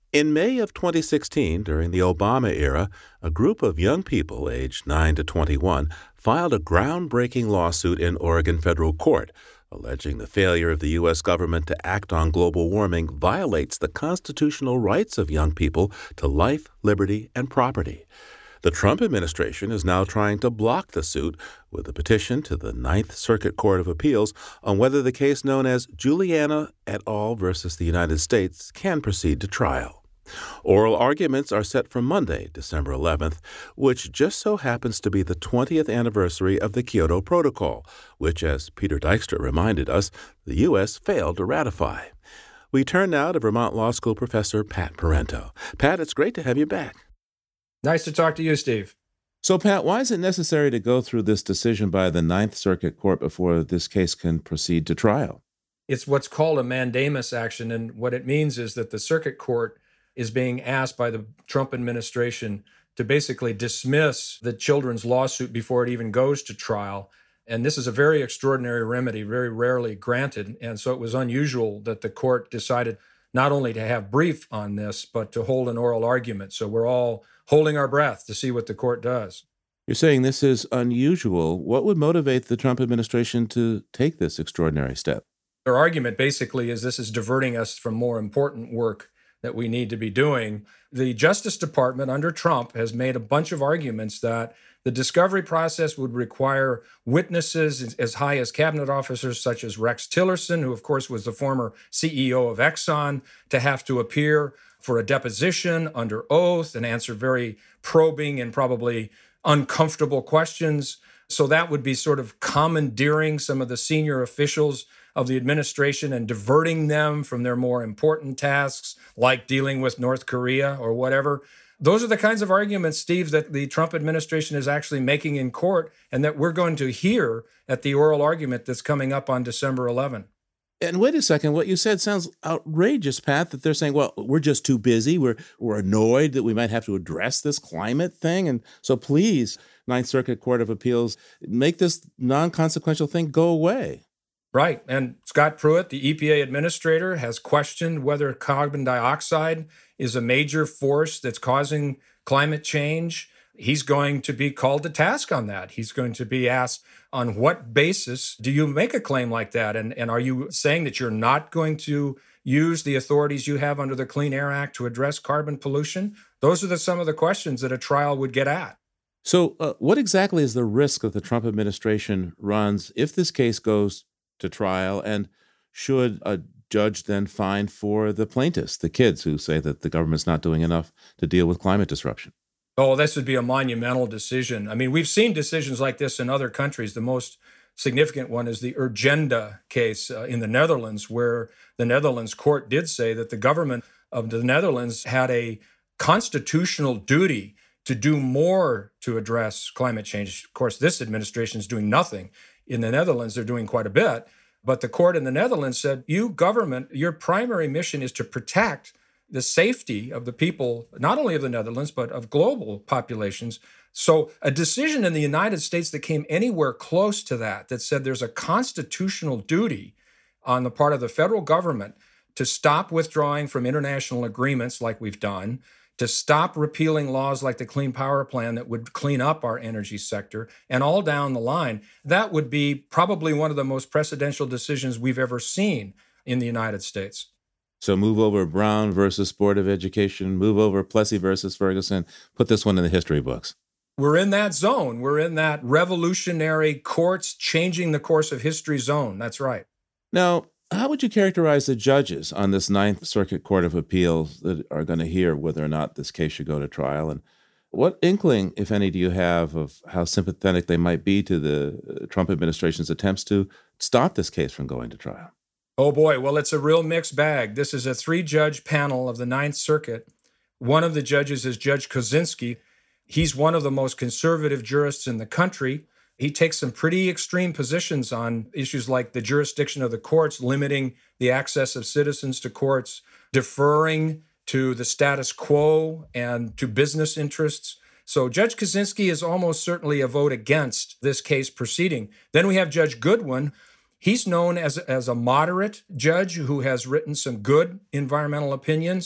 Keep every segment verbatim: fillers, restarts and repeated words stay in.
In May of twenty sixteen, during the Obama era, a group of young people aged nine to twenty-one filed a groundbreaking lawsuit in Oregon federal court, alleging the failure of the U S government to act on global warming violates the constitutional rights of young people to life, liberty, and property. The Trump administration is now trying to block the suit with a petition to the Ninth Circuit Court of Appeals on whether the case known as Juliana et al. Versus the United States can proceed to trial. Oral arguments are set for Monday, December eleventh, which just so happens to be the twentieth anniversary of the Kyoto Protocol, which, as Peter Dykstra reminded us, the U S failed to ratify. We turn now to Vermont Law School professor Pat Parento. Pat, it's great to have you back. Nice to talk to you, Steve. So, Pat, why is it necessary to go through this decision by the Ninth Circuit Court before this case can proceed to trial? It's what's called a mandamus action, and what it means is that the circuit court is being asked by the Trump administration to basically dismiss the children's lawsuit before it even goes to trial. And this is a very extraordinary remedy, very rarely granted. And so it was unusual that the court decided not only to have brief on this, but to hold an oral argument. So we're all holding our breath to see what the court does. You're saying this is unusual. What would motivate the Trump administration to take this extraordinary step? Their argument basically is this is diverting us from more important work that we need to be doing. The Justice Department under Trump has made a bunch of arguments that the discovery process would require witnesses as high as cabinet officers such as Rex Tillerson, who of course was the former C E O of Exxon, to have to appear for a deposition under oath and answer very probing and probably uncomfortable questions. So that would be sort of commandeering some of the senior officials of the administration and diverting them from their more important tasks, like dealing with North Korea or whatever. Those are the kinds of arguments, Steve, that the Trump administration is actually making in court and that we're going to hear at the oral argument that's coming up on December eleventh. And wait a second, what you said sounds outrageous, Pat, that they're saying, well, we're just too busy. We're we're annoyed that we might have to address this climate thing. And so please, Ninth Circuit Court of Appeals, make this non-consequential thing go away. Right. And Scott Pruitt, the E P A administrator, has questioned whether carbon dioxide is a major force that's causing climate change. He's going to be called to task on that. He's going to be asked, on what basis do you make a claim like that? And, and are you saying that you're not going to use the authorities you have under the Clean Air Act to address carbon pollution? Those are the, some of the questions that a trial would get at. So uh, what exactly is the risk that the Trump administration runs if this case goes to trial, and should a judge then find for the plaintiffs, the kids who say that the government's not doing enough to deal with climate disruption? Oh, this would be a monumental decision. I mean, we've seen decisions like this in other countries. The most significant one is the Urgenda case uh, in the Netherlands, where the Netherlands court did say that the government of the Netherlands had a constitutional duty to do more to address climate change. Of course, this administration is doing nothing. In the Netherlands, they're doing quite a bit. But the court in the Netherlands said, you government, your primary mission is to protect the safety of the people, not only of the Netherlands, but of global populations. So a decision in the United States that came anywhere close to that, that said there's a constitutional duty on the part of the federal government to stop withdrawing from international agreements like we've done, to stop repealing laws like the Clean Power Plan that would clean up our energy sector, and all down the line, that would be probably one of the most precedential decisions we've ever seen in the United States. So move over Brown versus Board of Education, move over Plessy versus Ferguson, put this one in the history books. We're in that zone. We're in that revolutionary courts changing the course of history zone. That's right. Now, how would you characterize the judges on this Ninth Circuit Court of Appeals that are going to hear whether or not this case should go to trial? And what inkling, if any, do you have of how sympathetic they might be to the Trump administration's attempts to stop this case from going to trial? Oh, boy. Well, it's a real mixed bag. This is a three-judge panel of the Ninth Circuit. One of the judges is Judge Kozinski. He's one of the most conservative jurists in the country. He takes some pretty extreme positions on issues like the jurisdiction of the courts, limiting the access of citizens to courts, deferring to the status quo and to business interests. So Judge Kozinski is almost certainly a vote against this case proceeding. Then we have Judge Goodwin. He's known as, as a moderate judge who has written some good environmental opinions.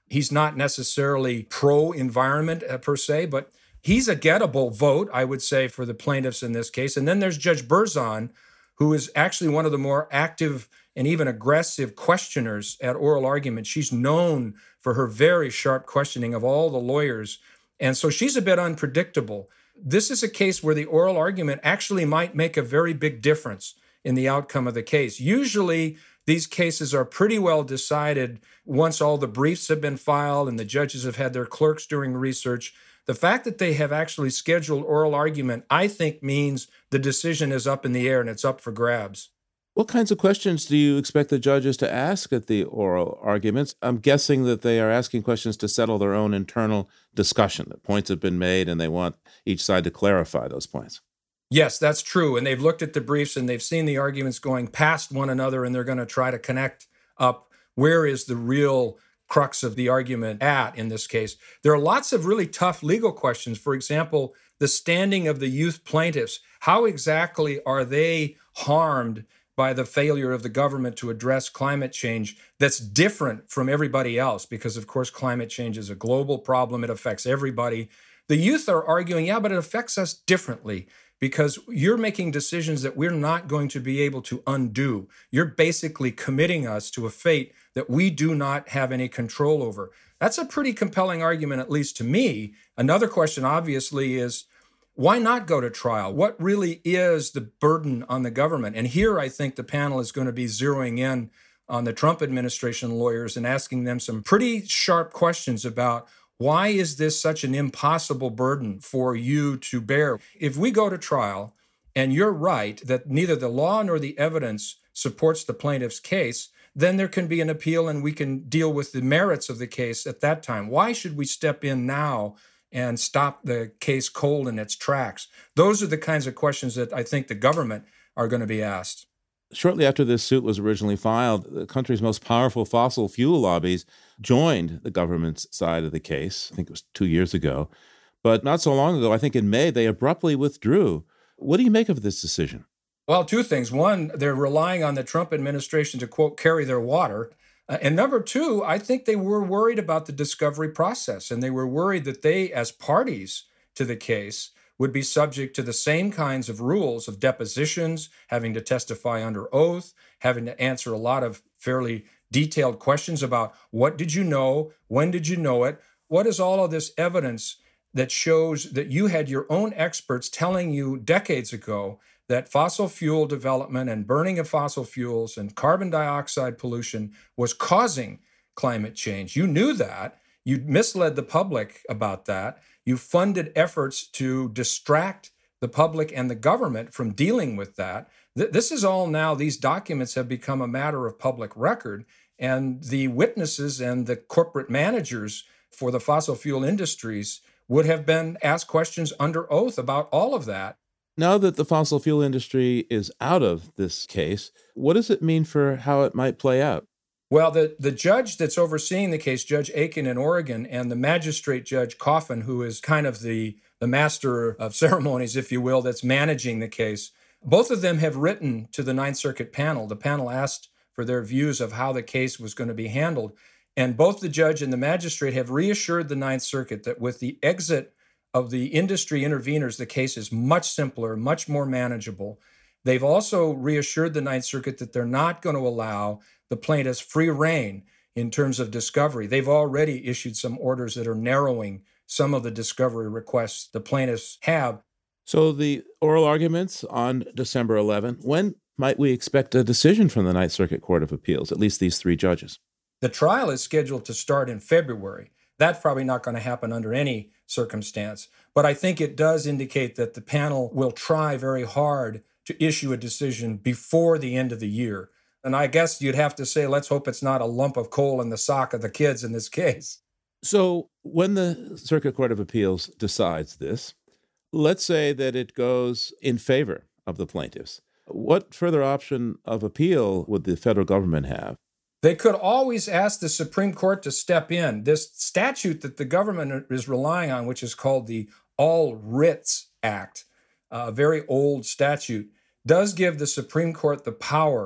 He's not necessarily pro-environment uh, per se, but he's a gettable vote, I would say, for the plaintiffs in this case. And then there's Judge Berzon, who is actually one of the more active and even aggressive questioners at oral argument. She's known for her very sharp questioning of all the lawyers. And so she's a bit unpredictable. This is a case where the oral argument actually might make a very big difference in the outcome of the case. Usually, these cases are pretty well decided once all the briefs have been filed and the judges have had their clerks doing research. The fact that they have actually scheduled oral argument, I think, means the decision is up in the air and it's up for grabs. What kinds of questions do you expect the judges to ask at the oral arguments? I'm guessing that they are asking questions to settle their own internal discussion, that points have been made and they want each side to clarify those points. Yes, that's true. And they've looked at the briefs and they've seen the arguments going past one another, and they're going to try to connect up where is the real crux of the argument at in this case. There are lots of really tough legal questions. For example, the standing of the youth plaintiffs. How exactly are they harmed by the failure of the government to address climate change that's different from everybody else? Because, of course, climate change is a global problem. It affects everybody. The youth are arguing, yeah, but it affects us differently, because you're making decisions that we're not going to be able to undo. You're basically committing us to a fate that we do not have any control over. That's a pretty compelling argument, at least to me. Another question, obviously, is why not go to trial? What really is the burden on the government? And here I think the panel is going to be zeroing in on the Trump administration lawyers and asking them some pretty sharp questions about why is this such an impossible burden for you to bear? If we go to trial and you're right that neither the law nor the evidence supports the plaintiff's case, then there can be an appeal and we can deal with the merits of the case at that time. Why should we step in now and stop the case cold in its tracks? Those are the kinds of questions that I think the government are going to be asked. Shortly after this suit was originally filed, the country's most powerful fossil fuel lobbies joined the government's side of the case. I think it was two years ago. But not so long ago, I think in May, they abruptly withdrew. What do you make of this decision? Well, two things. One, they're relying on the Trump administration to, quote, carry their water. Uh, and number two, I think they were worried about the discovery process, and they were worried that they, as parties to the case, would be subject to the same kinds of rules of depositions, having to testify under oath, having to answer a lot of fairly detailed questions about what did you know, when did you know it, what is all of this evidence that shows that you had your own experts telling you decades ago that fossil fuel development and burning of fossil fuels and carbon dioxide pollution was causing climate change. You knew that. You misled the public about that. You funded efforts to distract the public and the government from dealing with that. Th- this is all now, these documents have become a matter of public record, and the witnesses and the corporate managers for the fossil fuel industries would have been asked questions under oath about all of that. Now that the fossil fuel industry is out of this case, what does it mean for how it might play out? Well, the, the judge that's overseeing the case, Judge Aiken in Oregon, and the magistrate Judge Coffin, who is kind of the, the master of ceremonies, if you will, that's managing the case, both of them have written to the Ninth Circuit panel. The panel asked for their views of how the case was going to be handled. And both the judge and the magistrate have reassured the Ninth Circuit that with the exit of the industry interveners, the case is much simpler, much more manageable. They've also reassured the Ninth Circuit that they're not going to allow the plaintiffs free rein in terms of discovery. They've already issued some orders that are narrowing some of the discovery requests the plaintiffs have. So the oral arguments on December eleventh, when might we expect a decision from the Ninth Circuit Court of Appeals, at least these three judges? The trial is scheduled to start in February. That's probably not going to happen under any circumstance. But I think it does indicate that the panel will try very hard to issue a decision before the end of the year. And I guess you'd have to say, let's hope it's not a lump of coal in the sock of the kids in this case. So when the Circuit Court of Appeals decides this, let's say that it goes in favor of the plaintiffs. What further option of appeal would the federal government have? They could always ask the Supreme Court to step in. This statute that the government is relying on, which is called the All Writs Act, a very old statute, does give the Supreme Court the power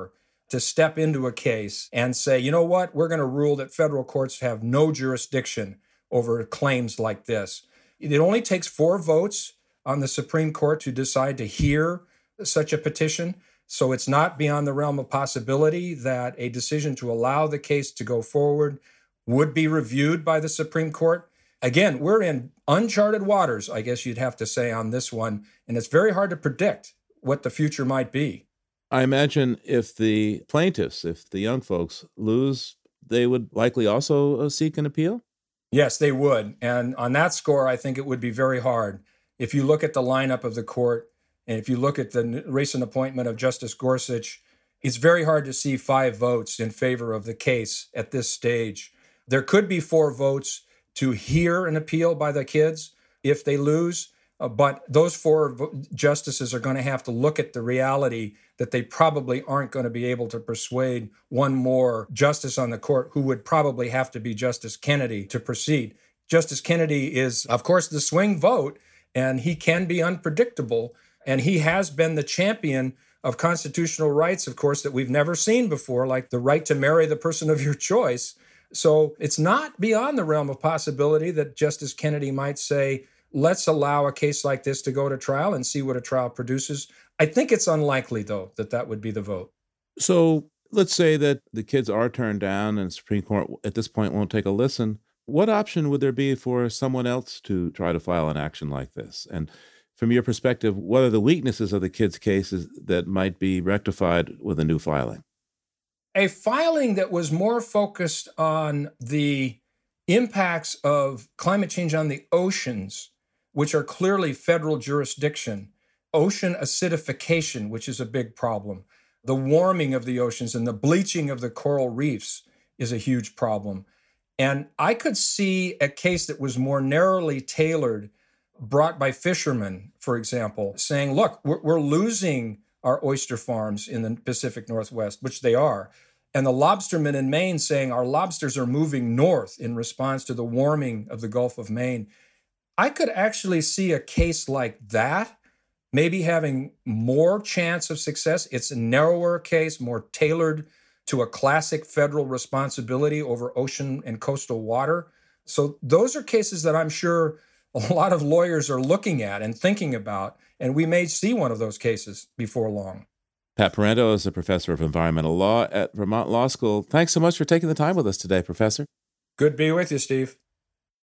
to step into a case and say, you know what, we're going to rule that federal courts have no jurisdiction over claims like this. It only takes four votes on the Supreme Court to decide to hear such a petition. So it's not beyond the realm of possibility that a decision to allow the case to go forward would be reviewed by the Supreme Court. Again, we're in uncharted waters, I guess you'd have to say, on this one, and it's very hard to predict what the future might be. I imagine if the plaintiffs, if the young folks lose, they would likely also uh, seek an appeal? Yes, they would. And on that score, I think it would be very hard. If you look at the lineup of the court, and if you look at the recent appointment of Justice Gorsuch, it's very hard to see five votes in favor of the case at this stage. There could be four votes to hear an appeal by the kids if they lose, uh, but those four vo- justices are going to have to look at the reality that they probably aren't going to be able to persuade one more justice on the court, who would probably have to be Justice Kennedy, to proceed. Justice Kennedy is, of course, the swing vote, and he can be unpredictable, and he has been the champion of constitutional rights, of course, that we've never seen before, like the right to marry the person of your choice. So it's not beyond the realm of possibility that Justice Kennedy might say, let's allow a case like this to go to trial and see what a trial produces. I think it's unlikely, though, that that would be the vote. So let's say that the kids are turned down and the Supreme Court at this point won't take a listen. What option would there be for someone else to try to file an action like this? And from your perspective, what are the weaknesses of the kids' cases that might be rectified with a new filing? A filing that was more focused on the impacts of climate change on the oceans, which are clearly federal jurisdiction, ocean acidification, which is a big problem, the warming of the oceans and the bleaching of the coral reefs is a huge problem. And I could see a case that was more narrowly tailored, brought by fishermen, for example, saying, look, we're, we're losing our oyster farms in the Pacific Northwest, which they are. And the lobstermen in Maine saying our lobsters are moving north in response to the warming of the Gulf of Maine. I could actually see a case like that maybe having more chance of success. It's a narrower case, more tailored to a classic federal responsibility over ocean and coastal water. So those are cases that I'm sure a lot of lawyers are looking at and thinking about, and we may see one of those cases before long. Pat Parento is a professor of environmental law at Vermont Law School. Thanks so much for taking the time with us today, Professor. Good to be with you, Steve.